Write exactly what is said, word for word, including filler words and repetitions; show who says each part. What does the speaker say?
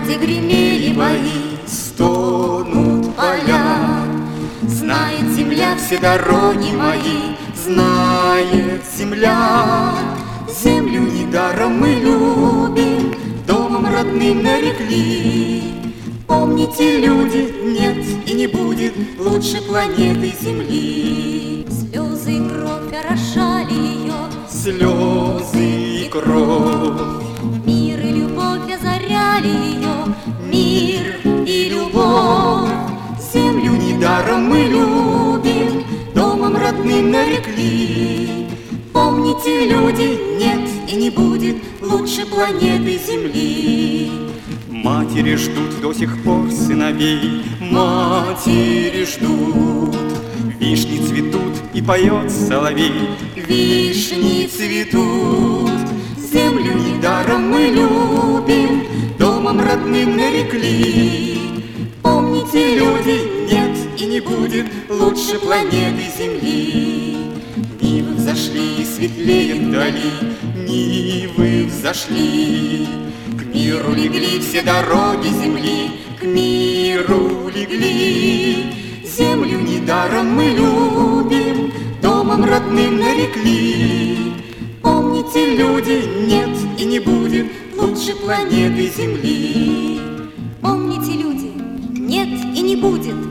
Speaker 1: где гремели бои,
Speaker 2: стонут поля.
Speaker 1: знает земля все дороги мои,
Speaker 2: Знает земля,
Speaker 1: землю недаром мы любим,
Speaker 2: домом родным нарекли.
Speaker 1: помните, люди,
Speaker 2: Нет и не будет лучше планеты Земли.
Speaker 1: слезы и кровь орошали ее,
Speaker 2: Слезы и кровь,
Speaker 1: мир и любовь озаряли ее,
Speaker 2: мир и любовь.
Speaker 1: землю
Speaker 2: Недаром мы любим, домом родным нарекли.
Speaker 1: помните, люди,
Speaker 2: Нет и не будет лучше планеты Земли. Матери ждут до сих пор сыновей, матери ждут. Вишни цветут и поет соловей, вишни цветут.
Speaker 1: землю
Speaker 2: Недаром мы любим, домом родным нарекли.
Speaker 1: помните, люди,
Speaker 2: Нет и не будет лучше планеты Земли. Нивы взошли, светлеет вдали, Нивы взошли. К миру легли все дороги земли, К миру легли.
Speaker 1: землю
Speaker 2: Недаром мы любим, домом родным нарекли.
Speaker 1: помните, люди,
Speaker 2: Нет и не будет лучше планеты Земли.
Speaker 1: помните, люди, нет и не будет